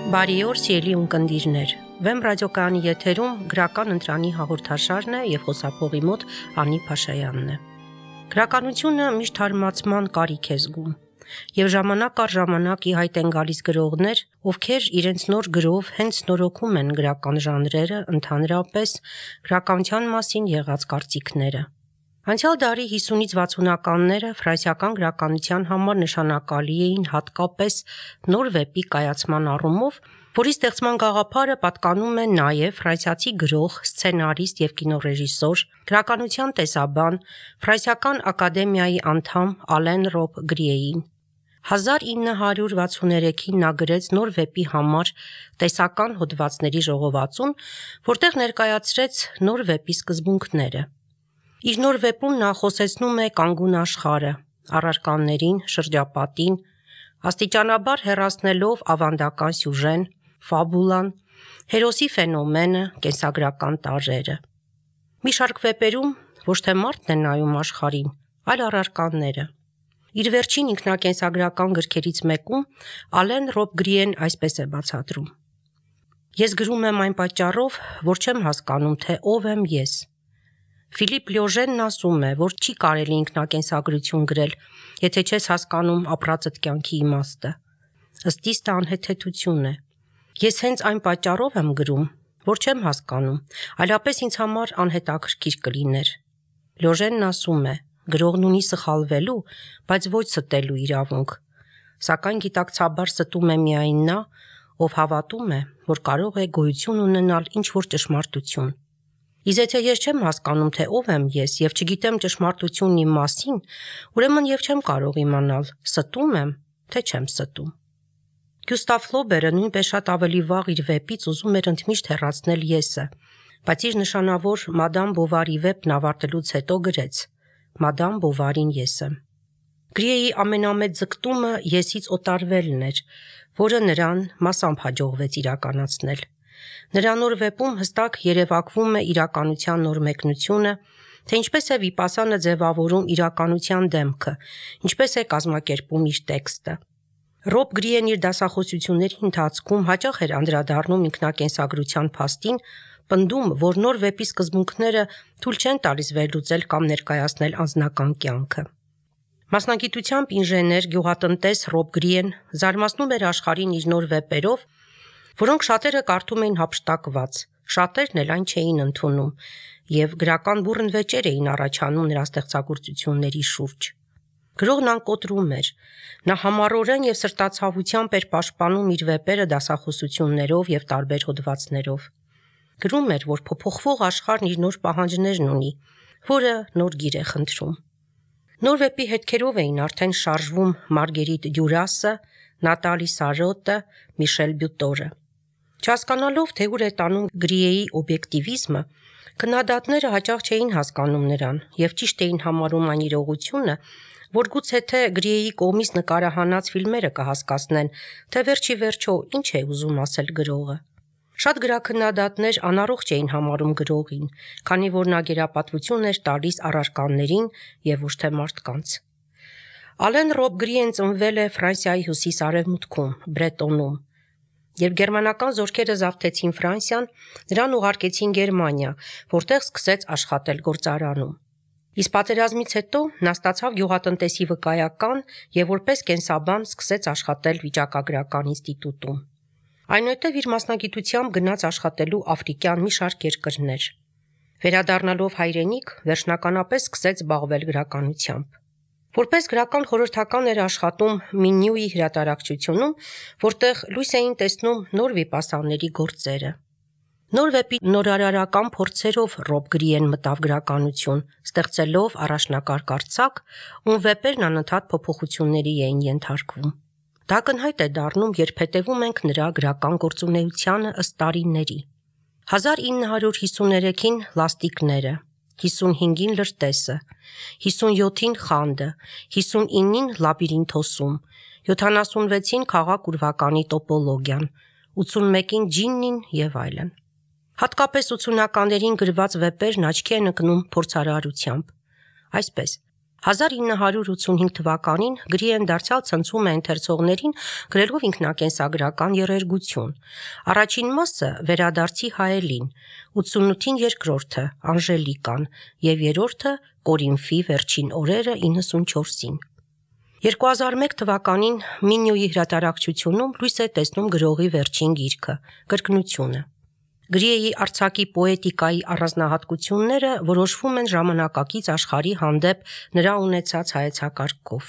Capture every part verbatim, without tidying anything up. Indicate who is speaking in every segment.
Speaker 1: Բարի օր, սիրելի ունկնդիրներ։ Վեմ ռադիոկայանի եթերում գրական ընտրանի հաղորդաշարն է եւ խոսափողի մոտ Անի Փաշայանն է։ Գրականությունը միշտ հարմացման կարիք է զգում, եւ ժամանակ առ ժամանակ ի հայտ են գալիս գրողներ, ովքեր իրենց նոր գրով հենց նորոգում են գրական ժանրերը, ընդհանրապես գրականության մասին եղած կարծիքները։ Անցյալ դարի հիսունից վաթսունականները ֆրանսիական գրականության համար նշանակալի էին հատկապես նոր վեպի կայացման առումով, որի ստեղծման գաղափարը պատկանում է նաև ֆրանսիացի գրող, սցենարիստ եւ կինոռեժիսոր, գրականության տեսաբան, Ֆրանսիական ակադեմիայի անդամ Ալեն Ռոբ Գրիեին։ հազար ինը հարյուր վաթսուներեքին նա գրեց նոր վեպի համար տեսական հոդվածների ժողովածուն, որտեղ ներկայացրեց նոր վեպի սկզբունքները։ Իր նոր վեպում նա խոսեցնում է կանգուն աշխարհը, առարկաներին, շրջապատին, աստիճանաբար հեռացնելով ավանդական սյուժեն, ֆաբուլան, հերոսի ֆենոմենը, կենսագրական տարրերը։ Մի շարք վեպերում ոչ թե մարդն է նայում աշխարհին, այլ առարկաները։ Իր վերջին ինքնակենսագրական գրքերից մեկում Ալեն Ռոբ Գրիեն այսպես է բացատրում. Ես գրում եմ այն պատճառով, որ չեմ հասկանում, թե ով եմ ես։ Ֆիլիպ Լյոժենն ասում է, որ չի կարելի ինքնակենսագրություն գրել, եթե չես հասկանում ապրածդ կյանքի իմաստը։ Ըստ իս դա անհեթեթություն է։ Ես հենց այն պատճառով եմ գրում, որ չեմ հասկանում, այլապես ինձ համար անհետաքրքիր կլիներ։ Լյոժենն ասում է. գրողն ունի սխալվելու, բայց ոչ ստելու իրավունք, սակայն գիտակցաբար ստում է միայն նա, ով հավատում է, որ կարող է գոյություն ունենալ ինչ-որ ճշմարտություն։ Իսկ եթե ես չեմ հասկանում, թե ով եմ ես եւ չգիտեմ ճշմարտությունն իմ մասին, ուրեմն եւ չեմ կարող իմանալ, ստում եմ, թե չեմ ստում։ Գյուստավ Ֆլոբերը նույնպես շատ ավելի վաղ իր վեպից ուզում էր ընդմիշտ հեռացնել եսը, բայց իր նշանավոր Մադամ Բովարի վեպն ավարտելուց հետո գրեց. Մադամ Բովարին ես եմ։ Գրիեի ամենամեծ ձգտումը եսից օտարվելն էր, որը նրան մասամբ հաջողվեց իրականացնել։ Նրա նոր վեպում հստակ երևակվում է իրականության նոր մեկնությունը, թե ինչպես է վիպասանը ձևավորում իրականության դեմքը, ինչպես է կազմակերպում իր տեքստը։ Ռոբ Գրիեն իր դասախոսությունների ընթացքում հաճախ էր անդրադառնում ինքնակենսագրության փաստին, պնդում, որ նոր վեպի սկզբունքները թույլ չեն տալիս վերլուծել կամ ներկայացնել անձնական կյանքը։ Մասնագիտությամբ ինժեներ, գյուղատնտես Ռոբ Գրիեն զարմացնում էր աշխարհին իր նոր վեպերով, որոնք շատերը կարդում էին հափշտակված, շատերն էլ այն չէին ընդունում, եւ գրական բուռն վեճեր էին առաջանում նրա ստեղծագործությունների շուրջ։ Գրողն անկոտրում էր, նա համառորեն եւ սրտացավությամբ էր պաշտպանում իր վեպերը դասախոսություններով եւ տարբեր հոդվածներով։ Գրում էր, որ փոփոխվող աշխարհն իր նոր պահանջներն ունի, որը նոր գիր է խնդրում։ Նոր վեպի հետքերով էին արդեն շարժվում Մարգերիտ Դյուրասը, Նատալի Սարոտը, Միշել Բյուտորը։ Չհասկանալով, թե ուր է տանում Գրիեի օբյեկտիվիզմը, քննադատները հաճախ չէին հասկանում նրան եւ ճիշտ էին համարում այն իրողությունը, որ գուցե թե Գրիեի կողմից նկարահանած ֆիլմերը կհասկացնեն, թե վերջի վերջո ինչ է ուզում ասել գրողը։ Շատ գրաքննադատներ անառողջ էին համարում գրողին, քանի որ նա գերապատվություն էր տալիս առարկաներին եւ ոչ թե մարդկանց։ Ալեն Ռոբ Գրիեն ծնվել է Ֆրանսիայի հյուսիս-արևմուտքում, Բրետոնում։ Երբ գերմանական զորքերը զավթեցին Ֆրանսիան, նրան ուղարկեցին Գերմանիա, որտեղ սկսեց աշխատել գործարանում։ Իսկ պատերազմից հետո նա ստացավ գյուղատնտեսի վկայական եւ որպես կենսաբան սկսեց աշխատել վիճակագրական ինստիտուտում։ Այնուհետև իր մասնագիտությամբ գնաց աշխատելու աֆրիկյան մի շարք երկրներ։ Վերադառնալով հայրենիք, վերջնականապես սկսեց զբաղվել գրականությամբ։ Որպես գրական խորհրդական էր աշխատում Մինյուի հրատարակչությունում, որտեղ լույս էին տեսնում նոր վիպասանների գործերը։ Նոր վեպի նորարարական փորձերով Ռոբ Գրիեն մտավ գրականություն, ստեղծելով առաջնակարգ արձակ, ում վեպերն անընդհատ փոփոխությունների էին ենթարկվում։ Դա ակնհայտ է դառնում, երբ հետևում ենք նրա գրական գործունեությանը ըստ տարիների։ հազար ինը հարյուր հիսուներեքին Լաստիկները, հիսունհինգին Լրտեսը, հիսունյոթին Խանդը, հիսունինին Լաբիրինթոսում, յոթանասունվեցին Խաղաղ ուրվականի տոպոլոգիան, ութսունմեկին Ջիննին եւ այլն։ Հատկապես ութսունականներին գրված վեպերն աչքի են ընկնում փորձարարությամբ։ Այսպես, հազար ինը հարյուր ութսունհինգ թվականին Գրիեն դարձյալ ցնցում է ընթերցողներին գրելով ինքնակենսագրական եռերգություն։ Առաջին մասը վերադարձի հայելին, ութսունութին երկրորդը Անժելիկան եւ երրորդը Կորինֆի վերջին օրերը իննսունչորսին։ երկու հազար մեկ թվականին Մինյուի հրատարակչությունում լույս է տեսնում գրողի վերջին գիրքը՝ կրկնությունը։ Գրիեի արձակի պոետիկայի առանձնահատկությունները որոշվում են ժամանակակից աշխարհի հանդեպ նրա ունեցած հայեցակարգով։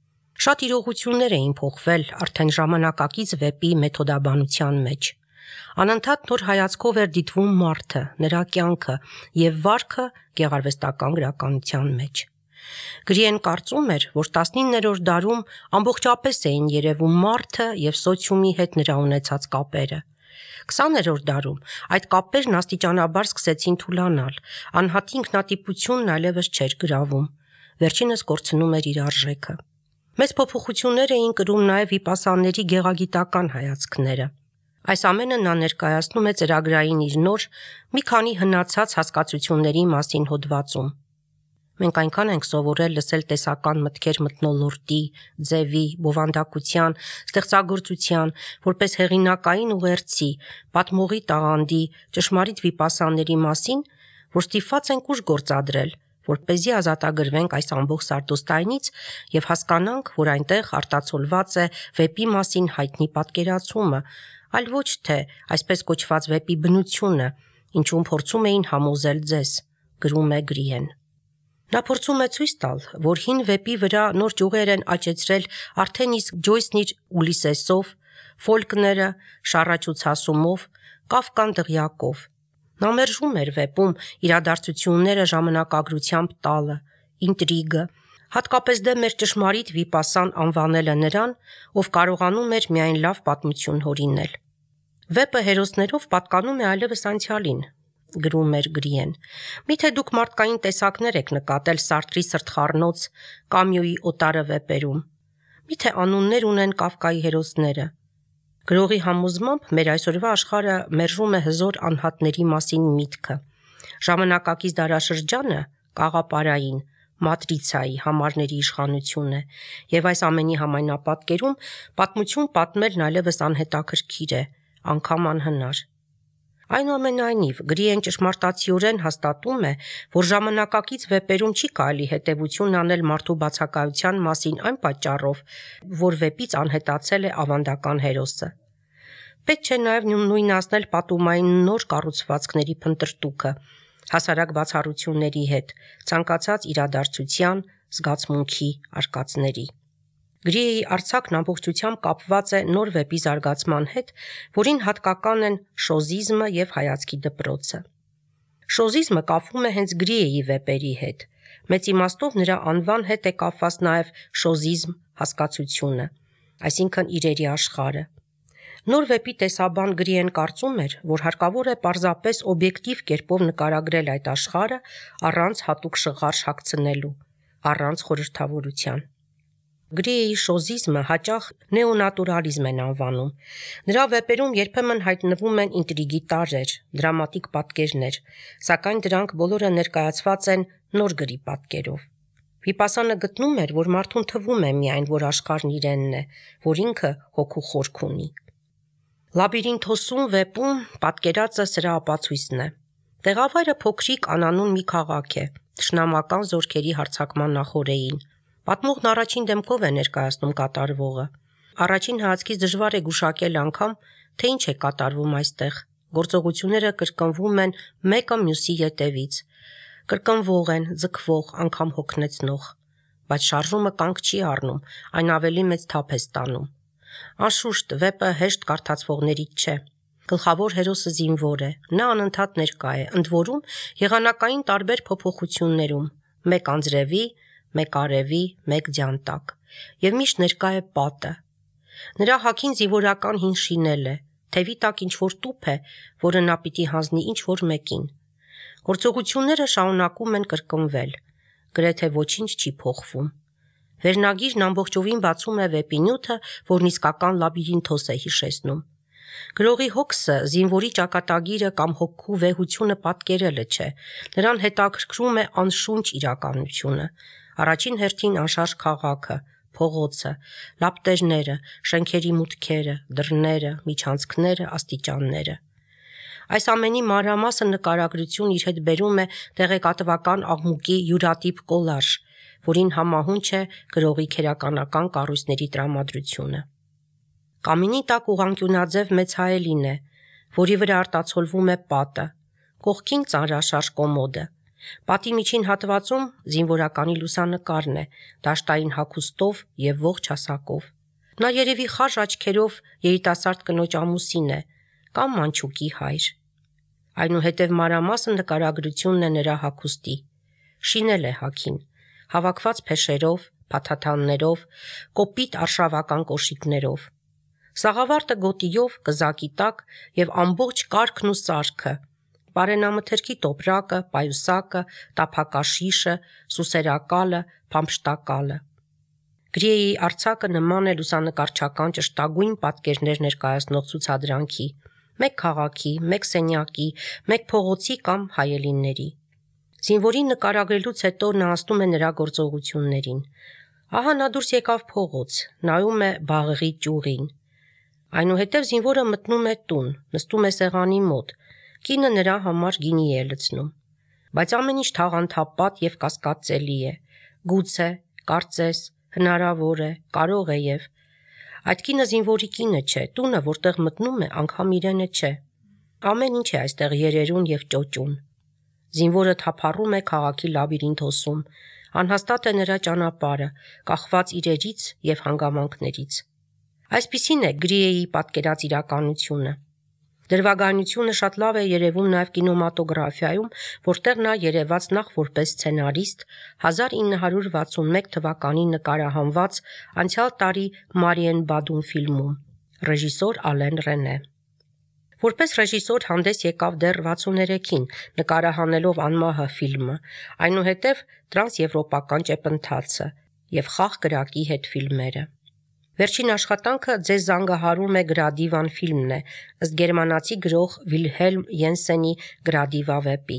Speaker 1: Շատ իրողություններ էին փոխվել արդեն ժամանակակից վեպի մեթոդաբանության մեջ։ Անընդհատ նոր հայացքով էր դիտվում մարդը, նրա կյանքը եւ վարքը գեղարվեստական գրականության մեջ։ Գրիեն կարծում էր, որ տասնիններորդ դարում ամբողջապես էին երևում մարդը եւ սոցիումի հետ նրա ունեցած կապերը։ քսաներորդ դարում այդ կապերն աստիճանաբար սկսեցին թուլանալ, անհատի ինքնատիպությունն այլևս չէր գրավում, վերջինս կորցնում էր իր արժեքը։ Մեծ փոփոխություններ էին կրում նաեւ վիպասանների գեղագիտական հայացքները։ Այս ամենը նա ներկայացնում է ծրագրային իր նոր մի քանի հնացած հասկացությունների մասին հոդվածում։ Մենք այնքան ենք սովորել լսել տեսական մտքեր մթնոլորտի, ձևի, բովանդակության, ստեղծագործության, որպես հեղինակային ուղերձի, պատմողի տաղանդի, ճշմարիտ վիպասանների մասին, որ ստիպված ենք ուժ գործադրել, որպեսզի ազատագրվենք այս ամբողջ սարդոստայնից եւ հասկանանք, որ այնտեղ արտացոլված է վեպի մասին հայտնի պատկերացումը, այլ ոչ թե այսպես կոչված վեպի բնությունը, ինչում փորձում էին համոզել ձեզ, գրում է Գրիեն։ Նա փորձում է ցույց տալ, որ հին վեպի վրա նոր ճյուղեր են աճեցրել արդեն իսկ Ջոյսն իր Ուլիսեսով, Ֆոլկները շառաչուցասումով, Կաֆկան դղյակով։ Նա մերժում էր վեպում իրադարձությունները ժամանակագրությամբ տալը, ինտրիգը, հատկապես դեմ էր ճշմարիտ վիպասան անվանելը նրան, ով կարողանում էր միայն լավ պատմություն հորինել։ Վեպը հերոսներով պատկանում է այլևս անցյալին, գրում էր Գրիեն։ Միթե դուք մարդկային տեսակներ եք նկատել Սարտրի Սրտխառնոց, Կամյուի Օտարը վեպերում։ Միթե անուններ ունեն Կաֆկայի հերոսները։ Գրողի համոզմամբ մեր այսօրվա աշխարհը մերժում է հզոր անհատների մասին միտքը։ Ժամանակակից դարաշրջանը կաղապարային, մատրիցայի համարների իշխանություն է, եւ այս ամենի համայնապատկերում պատմություն պատմելն այլևս անհետաքրքիր է, անգամ անհնար։ Այնուամենայնիվ, Գրիեն ճշմարտացիորեն հաստատում է, որ ժամանակակից վեպերում չի կարելի հետևություն անել մարդու բացակայության մասին այն պատճառով, որ վեպից անհետացել է ավանդական հերոսը։ Պետք չէ նաև նույնացնել պատումային նոր կառուցվածքների փնտրտուքը, հասարակ բացառությունների հետ, ցանկացած իրադարձության, զգացմունքի արկածների։ Գրիեի արձակն ամբողջությամբ կապված է նոր վեպի զարգացման հետ, որին հատկական են շոզիզմը եւ հայացքի դպրոցը։ Շոզիզմը կապվում է հենց Գրիեի վեպերի հետ։ Մեծ իմաստով նրա անվան հետ է կապված նաեւ շոզիզմ հասկացությունը, այսինքն իրերի աշխարհը։ Նոր վեպի տեսաբան Գրիեն կարծում էր, որ հարկավոր է պարզապես օբյեկտիվ կերպով նկարագրել այդ աշխարհը առանց հատուկ շղարշ հագցնելու, առանց խորհրդավորության։ Գրիեի շոզիզմը հաճախ նեոնատուրալիզմ են անվանում։ Նրա վեպերում երբեմն հայտնվում են ինտրիգի տարրեր, դրամատիկ պատկերներ, սակայն դրանք բոլորը ներկայացված են նոր գրի պատկերով։ Վիպասանը գտնում էր, որ մարդուն թվում է միայն, որ աշխարհն իրենն է, որ ինքը հոգու խորք ունի։ Լաբիրինթոսում վեպում պատկերածը սրա ապացույցն է։ Տեղավայրը փոքրիկ անանուն մի քաղաք է, թշնամական զորքերի հարձակման նախօրեին։ Պատմողն առաջին դեմքով է ներկայացնում կատարվողը։ Առաջին հայացքից դժվար է գուշակել անգամ, թե ինչ է կատարվում այստեղ։ Գործողությունները կրկնվում են մեկը մյուսի ետևից։ Կրկնվող են, ձգվող, անգամ հոգնեցնող, բայց շարժումը կանգ չի առնում, այն ավելի մեծ թափ է ստանում։ Անշուշտ, վեպը հեշտ կարդացվողներից չէ։ Գլխավոր հերոսը զինվոր է, նա անընդհատ ներկա է, ընդ որում եղանակային տարբեր փոփոխություններում, մեկ անձրևի, մեկ արևի, մեկ ձյան տակ, եւ միշտ ներկա է պատը։ Նրա հագին զինվորական հին շինել է, թևի տակ ինչ-որ տուփ է, որը նա պիտի հանձնի ինչ-որ մեկին։ Գործողությունները շարունակում են կրկնվել, գրեթե ոչինչ չի փոխվում։ Վերնագիրն ամբողջովին բացում է վեպի նյութը, որն իսկական լաբիրինթոս է հիշեցնում։ Գրողի հոգսը զինվորի ճակատագիրը կամ հոգու վեհությունը պատկերելը չէ, նրան հետաքրքրում է անշունչ իրականությունը, Առաջին հերթին անշարժ քաղաքը, փողոցը, լապտերները, շենքերի մուտքերը, դռները, միջանցքները, աստիճանները։ Այս ամենի մանրամասն նկարագրություն իր հետ բերում է տեղեկատվական աղմուկի յուրատիպ կոլաժ, որին համահունչ է գրողի քերականական կառույցների տրամադրությունը։ Կամինի տակ ուղղանկյունաձև մեծ հայելին է, որի վրա արտացոլվում է պատը, կողքին ծանրաշարժ կոմոդը։ Պատի միջին հատվածում զինվորականի լուսանկարն է, դաշտային հագուստով և ողջ հասակով։ Նա երևի խարժ աչքերով երիտասարդ կնոջ ամուսին է, կամ մանչուկի հայր։ Այնուհետև մանրամասն նկարագրությունն է նրա հագուստի։ Շինել է հագին, հավաքված փեշերով, փաթաթաններով, կոպիտ արշավական կոշիկներով։ Սաղավարտը գոտիով, կզակի տակ և ամբողջ կարգն ու սարքը, պարենամթերքի տոպրակը, պայուսակը, տափակաշիշը, սուսերակալը, փամփշտակալը։ Գրիեի արձակը նման է լուսանկարչական ճշտագույն պատկերներ ներկայացնող ցուցադրանքի, մեկ քաղաքի, մեկ սենյակի, մեկ փողոցի կամ հայելիների։ Զինվորին նկարագրելուց հետո նա ասում է նրա գործողություններին։ Ահա նա դուրս եկավ փողոց, նայում է բաղեղի ճյուղին։ Այնուհետև զինվորը մտնում է տուն, նստում է սեղանի մոտ, կինը նրա համար գինի է լցնում։ Բայց ամեն ինչ թաղանթապատ և կասկածելի է։ Գուցե, կարծես, հնարավոր է, կարող է և… Այդ կինը զինվորի կինը չէ, տունը, որտեղ մտնում է, անգամ իրենը չէ։ Ամեն ինչ է այստեղ երերուն և ճոճուն։ Զինվորը թափառում է քաղաքի լաբիրինթոսում, անհաստատ է նրա ճանապարհը, կախված իրերից և հանգամանքներից։ Այսպիսին է Գրիեի պատկերած իրականությունը։ Դրվագայնությունը շատ լավ է երևում նաև կինեմատոգրաֆիայում, որտեղ նա երևաց նախ որպես սցենարիստ հազար ինը հարյուր վաթսունմեկ թվականին նկարահանված անցյալ տարի Մարիենբադում ֆիլմում, ռեժիսոր Ալեն Ռենե։ Որպես ռեժիսոր հանդես եկավ դեռ վաթսուներեքին, նկարահանելով Անմահը ֆիլմը, այնուհետև Տրանսեվրոպական ճեպընթացը և Խաղ կրակի հետ ֆիլմերը։ Վերջին աշխատանքը Ձեզ զանգահարում է Գրադիվան ֆիլմն է, ըստ գերմանացի գրող Վիլհելմ Յենսենի Գրադիվա վեպի։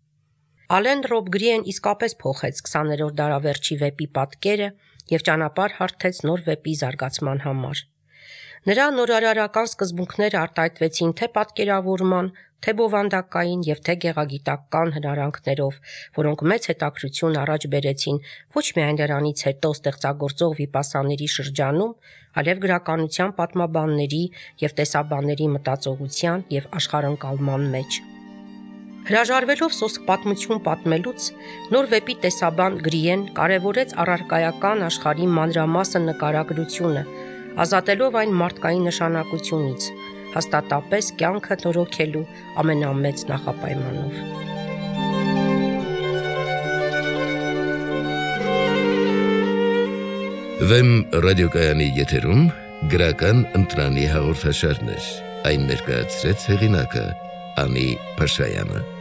Speaker 1: Ալեն Ռոբ Գրիեն իսկապես փոխեց քսաներորդ դարավերջի վեպի պատկերը և ճանապարհ հարթեց նոր վեպի զարգացման համար։ Նրա նորարարական սկզբունքները արտահայտվեցին թե պատկերավորման, թե բովանդակային և թե գեղագիտական հնարանքներով, որոնք մեծ հետաքրքրություն առաջ բերեցին ոչ միայն դրանից հետո ստեղծագործող վիպասաների շրջանում, այլև գրականության պատմաբանների և տեսաբանների մտածողության և աշխարհընկալման մեջ։ Հրաժարվելով սոսկ պատմություն պատմելուց, նոր վեպի տեսաբան Գրիեն կարևորեց առարկայական աշխարհի մանրամասն նկարագրությունը, ազատելով այն մարդկային նշանակությունից, հաստատապես կյանքը նորոգելու ամենամեծ նախապայմանով։
Speaker 2: Վեմ ռադիոկայանի եթերում գրական ընտրանի հաղորդաշարներ, այն ներկայացրեց հեղինակը Անի Փաշայանը։